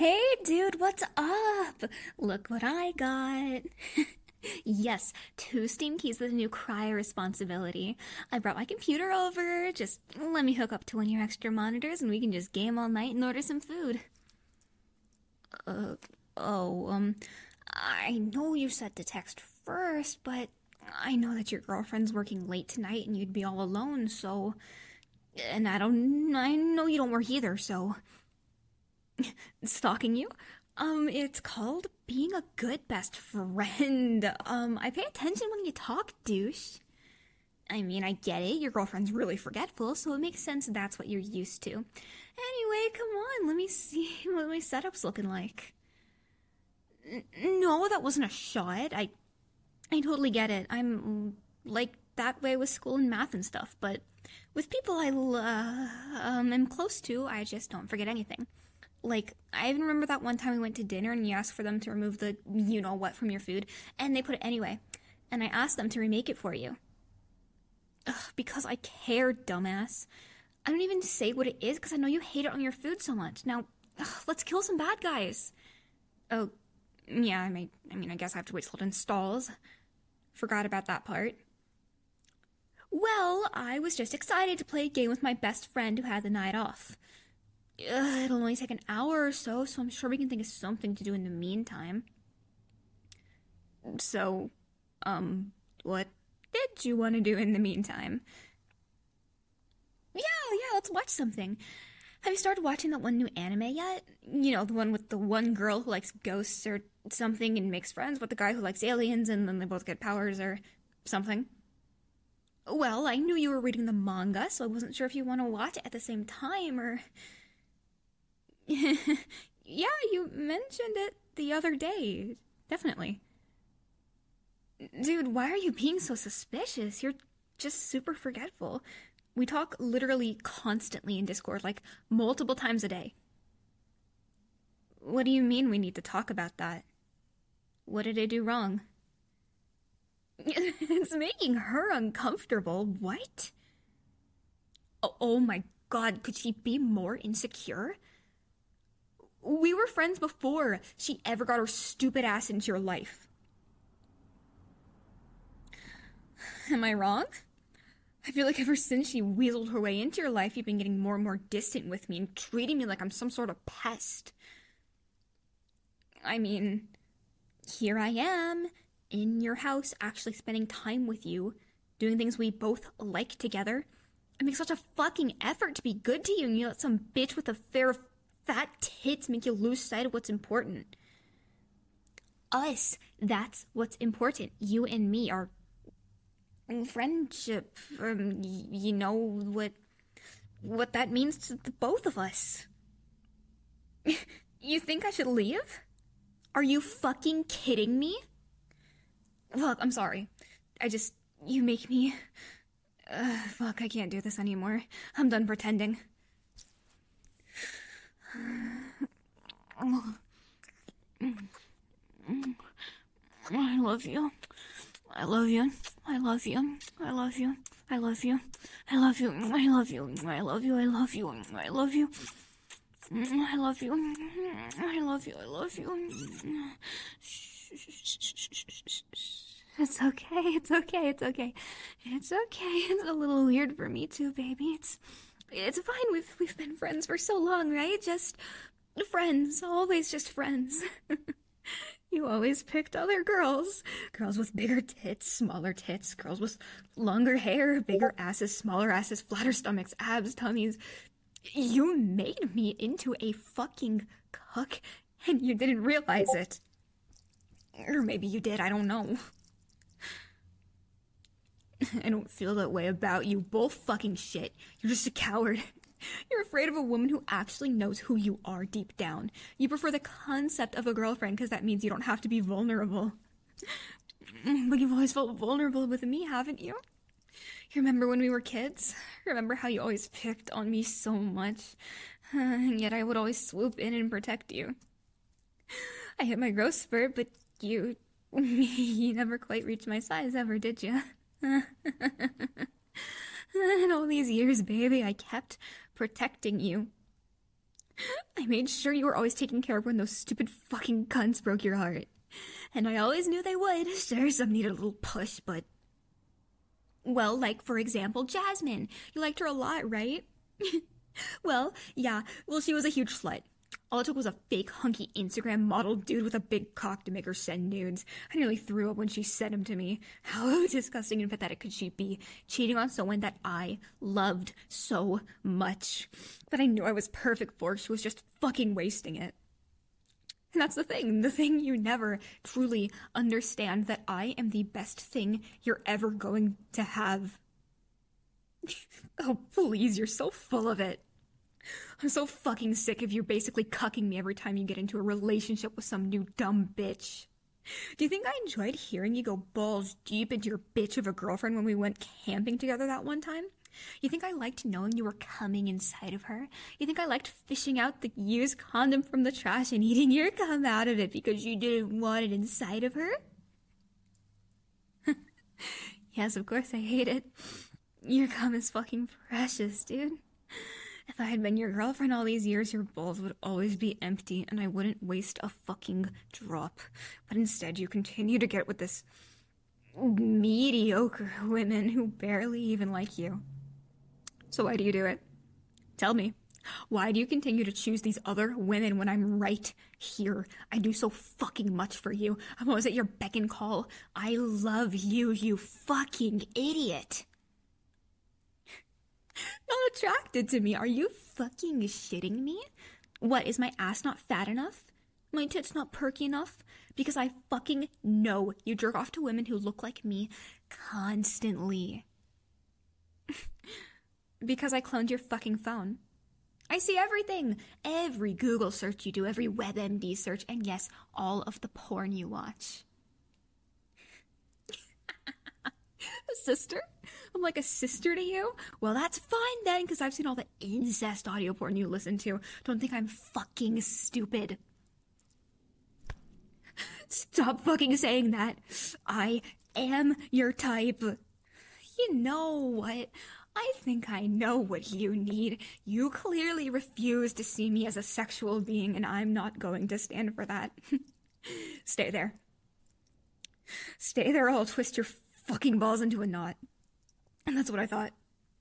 Hey dude, what's up? Look what I got. Yes, two Steam keys with a new Cryo responsibility. I brought my computer over. Just let me hook up to one of your extra monitors and we can just game all night and order some food. Uh, oh, I know you said to text first, but I know that your girlfriend's working late tonight and you'd be all alone, so. And I know you don't work either, so. Stalking you? It's called being a good best friend. I pay attention when you talk, douche. I mean, I get it, your girlfriend's really forgetful, so it makes sense that's what you're used to. Anyway, come on, let me see what my setup's looking like. No, that wasn't a shot. I totally get it. I'm like that way with school and math and stuff, but with people am close to, I just don't forget anything. Like, I even remember that one time we went to dinner and you asked for them to remove the you-know-what from your food, and they put it anyway. And I asked them to remake it for you. Ugh, because I care, dumbass. I don't even say what it is because I know you hate it on your food so much. Now, let's kill some bad guys. Oh, yeah, I guess I have to wait till it installs. Forgot about that part. Well, I was just excited to play a game with my best friend who had the night off. It'll only take an hour or so I'm sure we can think of something to do in the meantime. So, what did you want to do in the meantime? Yeah, let's watch something. Have you started watching that one new anime yet? You know, the one with the one girl who likes ghosts or something and makes friends with the guy who likes aliens and then they both get powers or something. Well, I knew you were reading the manga, so I wasn't sure if you want to watch it at the same time or... Yeah, you mentioned it the other day. Definitely. Dude, why are you being so suspicious? You're just super forgetful. We talk literally constantly in Discord, like multiple times a day. What do you mean we need to talk about that? What did I do wrong? It's making her uncomfortable. What? Oh my god, could she be more insecure? We were friends before she ever got her stupid ass into your life. Am I wrong? I feel like ever since she weaseled her way into your life, you've been getting more and more distant with me and treating me like I'm some sort of pest. I mean, here I am, in your house, actually spending time with you, doing things we both like together. I make such a fucking effort to be good to you, and you let some bitch with a fair fat tits make you lose sight of what's important. Us, that's what's important. You and me, our friendship. You know what that means to the both of us. You think I should leave? Are you fucking kidding me? Look, I'm sorry. You make me... fuck, I can't do this anymore. I'm done pretending. I love you. I love you. I love you. I love you. I love you. I love you. I love you. I love you. I love you. I love you. I love you. I love you. I love you. It's okay. It's okay. It's okay. It's okay. It's a little weird for me too, baby. It's fine. We've been friends for so long, right? Just friends. Always just friends. You always picked other girls. Girls with bigger tits, smaller tits, girls with longer hair, bigger asses, smaller asses, flatter stomachs, abs, tummies. You made me into a fucking cuck, and you didn't realize it. Or maybe you did, I don't know. I don't feel that way about you. Both fucking shit. You're just a coward. You're afraid of a woman who actually knows who you are deep down. You prefer the concept of a girlfriend because that means you don't have to be vulnerable. But you've always felt vulnerable with me, haven't you? You remember when we were kids? Remember how you always picked on me so much? And yet I would always swoop in and protect you. I hit my growth spurt, but you never quite reached my size ever, did you? And all these years, baby, I kept protecting you. I made sure you were always taken care of when those stupid fucking cunts broke your heart. And I always knew they would. Sure, some needed a little push, but... Well, like, for example, Jasmine. You liked her a lot, right? Well, yeah. Well, she was a huge slut. All it took was a fake, hunky Instagram model dude with a big cock to make her send nudes. I nearly threw up when she sent him to me. How disgusting and pathetic could she be, cheating on someone that I loved so much, that I knew I was perfect for? She was just fucking wasting it. And that's the thing you never truly understand, that I am the best thing you're ever going to have. Oh, please, you're so full of it. I'm so fucking sick of you basically cucking me every time you get into a relationship with some new dumb bitch. Do you think I enjoyed hearing you go balls deep into your bitch of a girlfriend when we went camping together that one time? You think I liked knowing you were coming inside of her? You think I liked fishing out the used condom from the trash and eating your cum out of it because you didn't want it inside of her? Yes, of course I hate it. Your cum is fucking precious, dude. If I had been your girlfriend all these years, your balls would always be empty and I wouldn't waste a fucking drop. But instead, you continue to get with this mediocre women who barely even like you. So why do you do it? Tell me. Why do you continue to choose these other women when I'm right here? I do so fucking much for you. I'm always at your beck and call. I love you, you fucking idiot. Not attracted to me. Are you fucking shitting me? What, is my ass not fat enough? My tits not perky enough? Because I fucking know you jerk off to women who look like me constantly. Because I cloned your fucking phone. I see everything. Every Google search you do, every WebMD search, and yes, all of the porn you watch. A sister? I'm like a sister to you? Well, that's fine then, because I've seen all the incest audio porn you listen to. Don't think I'm fucking stupid. Stop fucking saying that. I am your type. You know what? I think I know what you need. You clearly refuse to see me as a sexual being, and I'm not going to stand for that. Stay there. Stay there or I'll twist your fucking balls into a knot. And that's what I thought.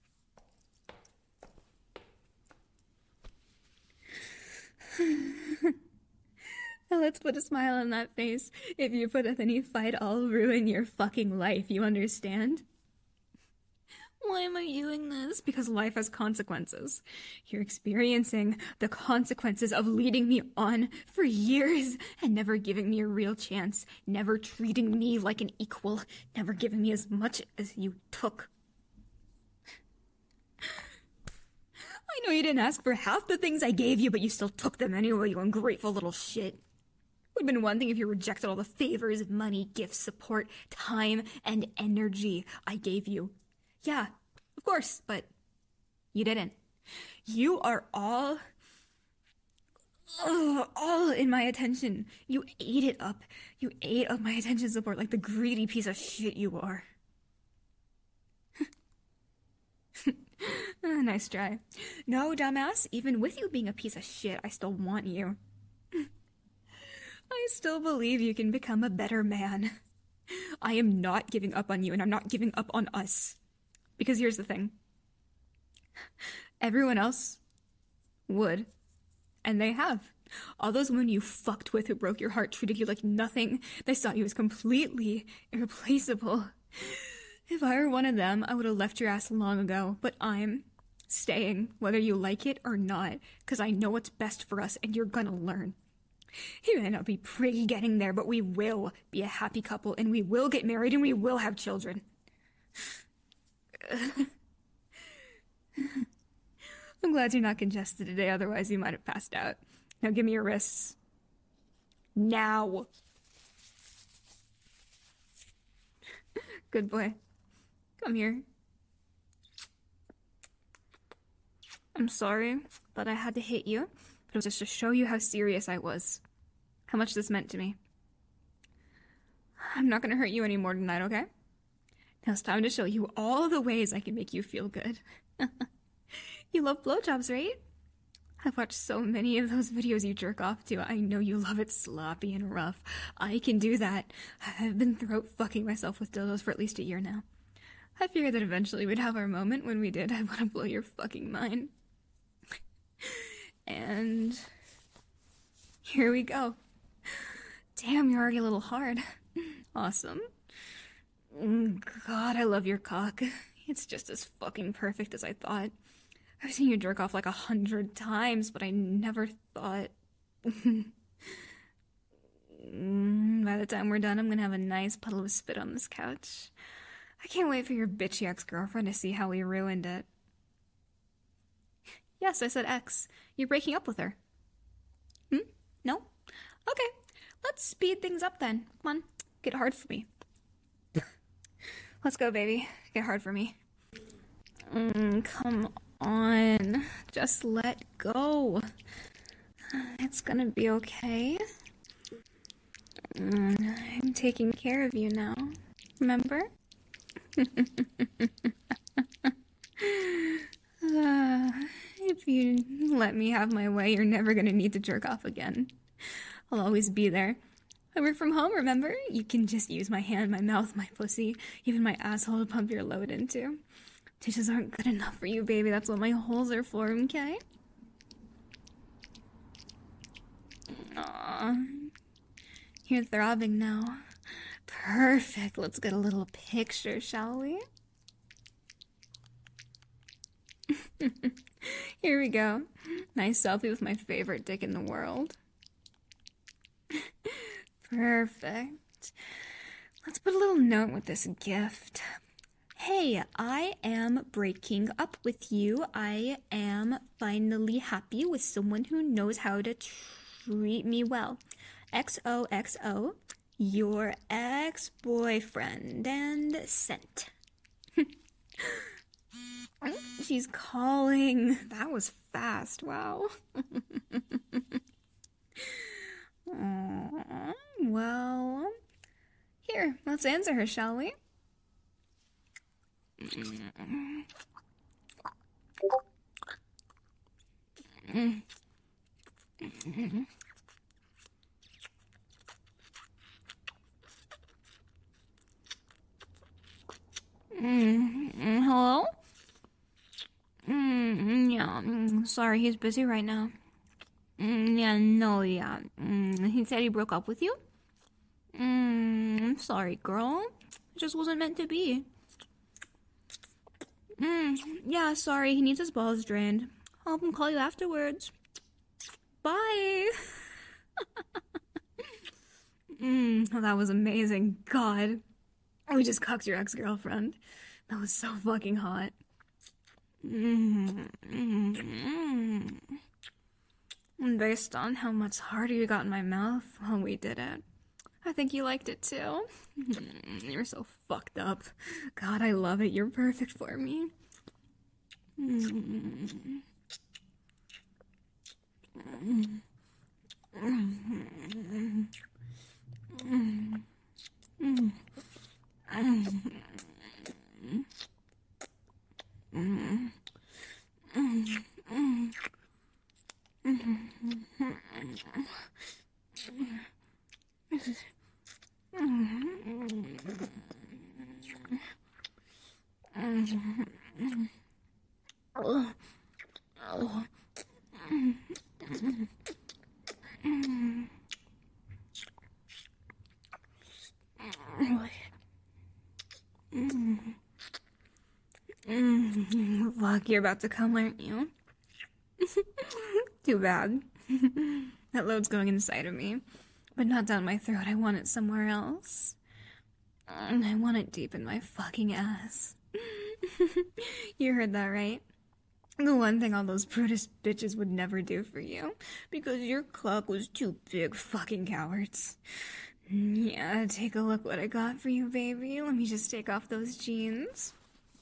Now let's put a smile on that face. If you put up any fight, I'll ruin your fucking life, you understand? Why am I doing this? Because life has consequences. You're experiencing the consequences of leading me on for years and never giving me a real chance, never treating me like an equal, never giving me as much as you took. I know you didn't ask for half the things I gave you, but you still took them anyway, you ungrateful little shit. It would have been one thing if you rejected all the favors, money, gifts, support, time, and energy I gave you. Yeah, of course, but you didn't. You are all in my attention. You ate it up. You ate up my attention support like the greedy piece of shit you are. Nice try. No, dumbass, even with you being a piece of shit, I still want you. I still believe you can become a better man. I am not giving up on you, and I'm not giving up on us. Because here's the thing. Everyone else would. And they have. All those women you fucked with who broke your heart treated you like nothing. They saw you as completely irreplaceable. If I were one of them, I would have left your ass long ago. But I'm staying, whether you like it or not, because I know what's best for us, and you're gonna learn. You may not be pretty getting there, but we will be a happy couple, and we will get married, and we will have children. I'm glad you're not congested today, otherwise you might have passed out. Now give me your wrists. Now. Good boy. Come here. I'm sorry that I had to hit you, but it was just to show you how serious I was. How much this meant to me. I'm not gonna hurt you anymore tonight, okay? Now it's time to show you all the ways I can make you feel good. You love blowjobs, right? I've watched so many of those videos you jerk off to. I know you love it sloppy and rough. I can do that. I've been throat fucking myself with dildos for at least a year now. I figured that eventually we'd have our moment. When we did, I want to blow your fucking mind. And here we go. Damn, you're already a little hard. Awesome. God, I love your cock. It's just as fucking perfect as I thought. I've seen you jerk off like 100 times, but I never thought... By the time we're done, I'm gonna have a nice puddle of spit on this couch. I can't wait for your bitchy ex-girlfriend to see how we ruined it. Yes, I said ex. You're breaking up with her. No? Okay, let's speed things up then. Come on, get hard for me. Let's go, baby. Get hard for me. Come on. Just let go. It's gonna be okay. I'm taking care of you now. Remember? If you let me have my way, you're never gonna need to jerk off again. I'll always be there. I work from home, remember? You can just use my hand, my mouth, my pussy, even my asshole to pump your load into. Dishes aren't good enough for you, baby. That's what my holes are for, okay? Aww. You're throbbing now. Perfect. Let's get a little picture, shall we? Here we go. Nice selfie with my favorite dick in the world. Perfect. Let's put a little note with this gift. Hey, I am breaking up with you. I am finally happy with someone who knows how to treat me well. XOXO, your ex-boyfriend, and sent. She's calling. That was fast. Wow. Aww. Well, here, let's answer her, shall we? Hello? Yeah, sorry, he's busy right now. Yeah. He said he broke up with you? I'm sorry, girl. It just wasn't meant to be. Yeah, sorry, he needs his balls drained. I'll have him call you afterwards. Bye! That was amazing. God. We just cucked your ex-girlfriend. That was so fucking hot. And based on how much harder you got in my mouth when we did it, I think you liked it too. You're so fucked up. God, I love it. You're perfect for me. Fuck, you're about to come, aren't you? Too bad. That load's going inside of me, but not down my throat. I want it somewhere else. And I want it deep in my fucking ass. You heard that right? The one thing all those prudish bitches would never do for you, because your cock was too big, fucking cowards. Yeah, take a look what I got for you, baby. Let me just take off those jeans.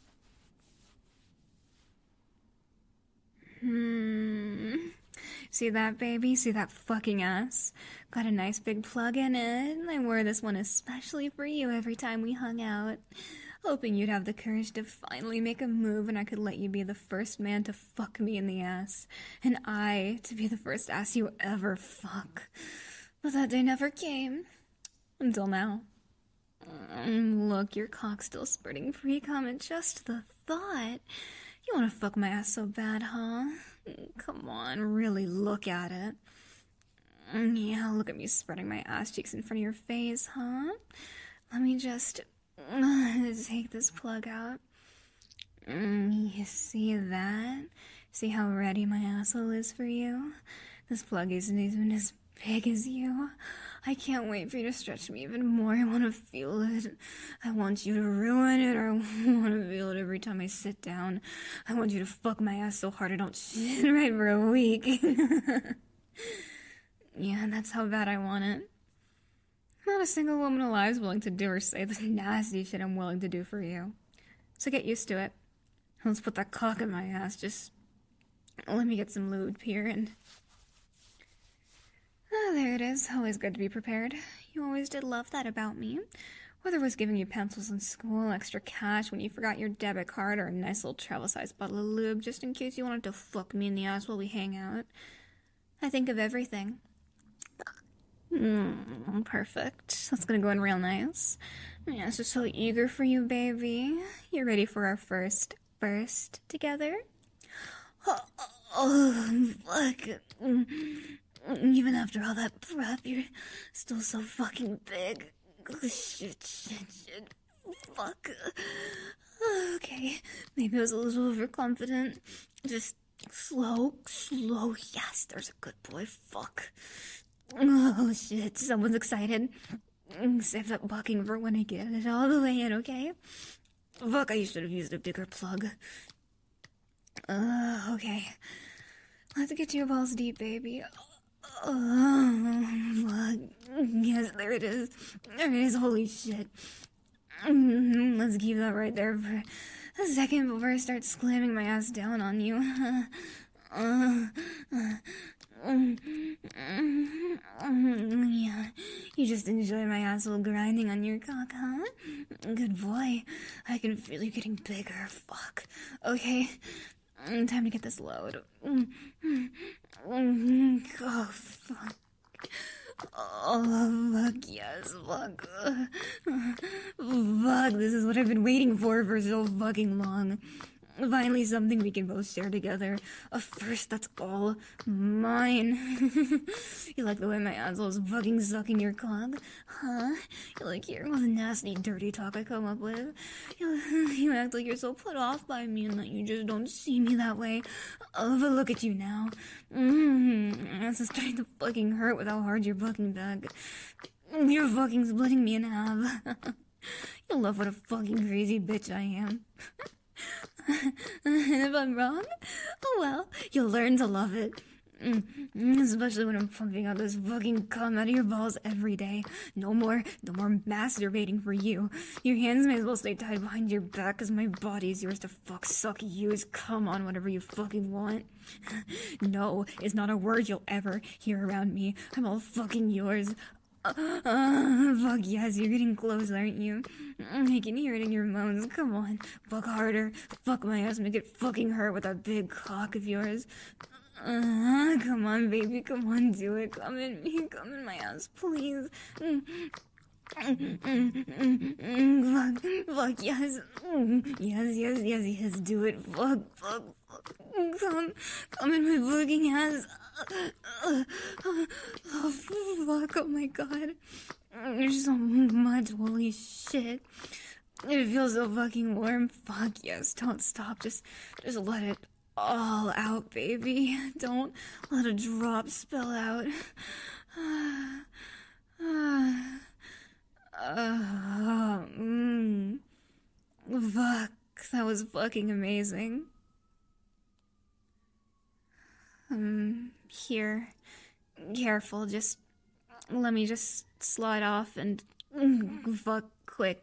See that, baby? See that fucking ass? Got a nice big plug in it. I wore this one especially for you every time we hung out. hoping you'd have the courage to finally make a move and I could let you be the first man to fuck me in the ass, and I to be the first ass you ever fuck. But that day never came. Until now. Look, your cock's still spurting pre-cum, and just the thought. You want to fuck my ass so bad, huh? Come on, really look at it. Yeah, look at me spreading my ass cheeks in front of your face, huh? Let me just take this plug out. You see that? See how ready my asshole is for you? This plug isn't even as big as you. I can't wait for you to stretch me even more. I want to feel it. I want you to ruin it, or I want to feel it every time I sit down. I want you to fuck my ass so hard I don't shit right for a week. Yeah, that's how bad I want it. Not a single woman alive is willing to do or say the nasty shit I'm willing to do for you. So get used to it. Let's put that cock in my ass. Just let me get some lube here and... Ah, there it is. Always good to be prepared. You always did love that about me. Whether it was giving you pencils in school, extra cash when you forgot your debit card, or a nice little travel-sized bottle of lube just in case you wanted to fuck me in the ass while we hang out. I think of everything. Perfect. That's gonna go in real nice. Yeah, so eager for you, baby. You ready for our first together? Oh, fuck. Even after all that prep, you're still so fucking big. Shit. Fuck. Okay, maybe I was a little overconfident. Just slow. Yes, there's a good boy. Fuck. Oh, shit, someone's excited. Save that bucking for when I get it all the way in, okay? Fuck, I should have used a bigger plug. Okay. Let's get your balls deep, baby. Fuck. Yes, there it is. There it is, holy shit. Let's keep that right there for a second before I start slamming my ass down on you. Yeah, you just enjoy my asshole grinding on your cock, huh? Good boy. I can feel you getting bigger. Fuck. Okay, time to get this load. Oh, fuck. Oh, fuck, yes, fuck. Fuck, this is what I've been waiting for so fucking long. Finally, something we can both share together. A first that's all mine. You like the way my asshole's fucking sucking your cock? Huh? You like hearing all the nasty, dirty talk I come up with? You act like you're so put off by me and that you just don't see me that way. Oh, but look at you now. This is starting to fucking hurt with how hard you're fucking back. You're fucking splitting me in half. You'll love what a fucking crazy bitch I am. And if I'm wrong, oh well, you'll learn to love it. Especially when I'm pumping out this fucking cum out of your balls every day. No more masturbating for you. Your hands may as well stay tied behind your back, cause my body's yours to fuck, suck, use, cum on whatever you fucking want. No is not a word you'll ever hear around me. I'm all fucking yours. Fuck yes, you're getting close, aren't you? I can hear it in your moans. Come on, fuck harder. Fuck my ass, make it fucking hurt with that big cock of yours. Come on, baby, come on, do it. Come in me, come in my ass, please. Fuck, yes. Yes, do it. Fuck. Come in my fucking ass. Oh, fuck, oh my god. There's so much, holy shit. It feels so fucking warm. Fuck, yes, don't stop. Just let it all out, baby. Don't let a drop spill out. Fuck, that was fucking amazing. Here. Careful, just let me just slide off and fuck quick.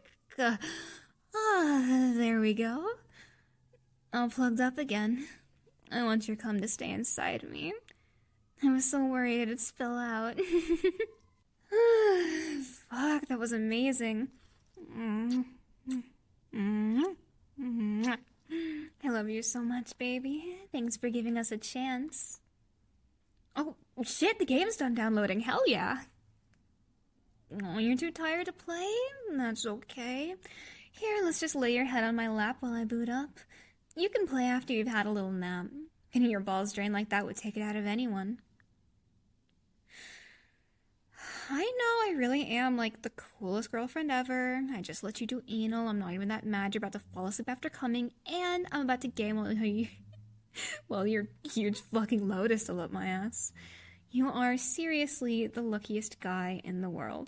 There we go. All plugged up again. I want your cum to stay inside me. I was so worried it'd spill out. Fuck, that was amazing. Mwah. I love you so much, baby. Thanks for giving us a chance. Oh, shit, the game's done downloading. Hell yeah. Oh, you're too tired to play? That's okay. Here, let's just lay your head on my lap while I boot up. You can play after you've had a little nap. Getting your balls drained like that would take it out of anyone. I know I really am, like, the coolest girlfriend ever. I just let you do anal. I'm not even that mad. You're about to fall asleep after coming, and I'm about to game while you... well, your huge fucking lotus still up my ass. You are seriously the luckiest guy in the world.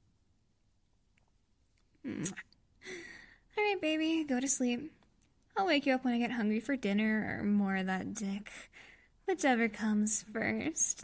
Alright, baby, go to sleep. I'll wake you up when I get hungry for dinner or more of that dick. Whichever comes first.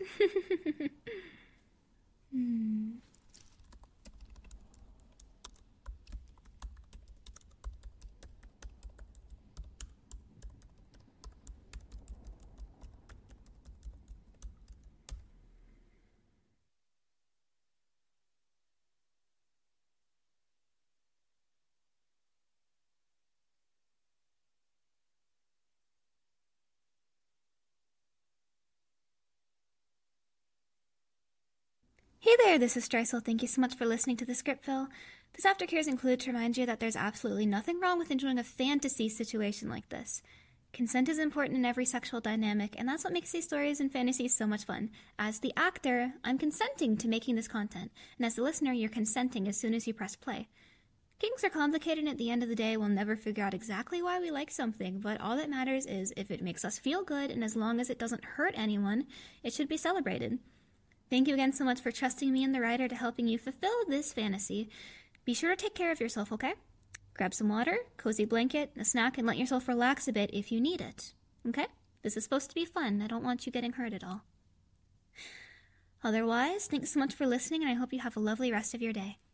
Hey there, this is Streisel. Thank you so much for listening to the Scriptville. This aftercare is included to remind you that there's absolutely nothing wrong with enjoying a fantasy situation like this. Consent is important in every sexual dynamic, and that's what makes these stories and fantasies so much fun. As the actor, I'm consenting to making this content, and as the listener, you're consenting as soon as you press play. Kinks are complicated, and at the end of the day, we'll never figure out exactly why we like something, but all that matters is if it makes us feel good, and as long as it doesn't hurt anyone, it should be celebrated. Thank you again so much for trusting me and the writer to helping you fulfill this fantasy. Be sure to take care of yourself, okay? Grab some water, cozy blanket, a snack, and let yourself relax a bit if you need it. Okay? This is supposed to be fun. I don't want you getting hurt at all. Otherwise, thanks so much for listening, and I hope you have a lovely rest of your day.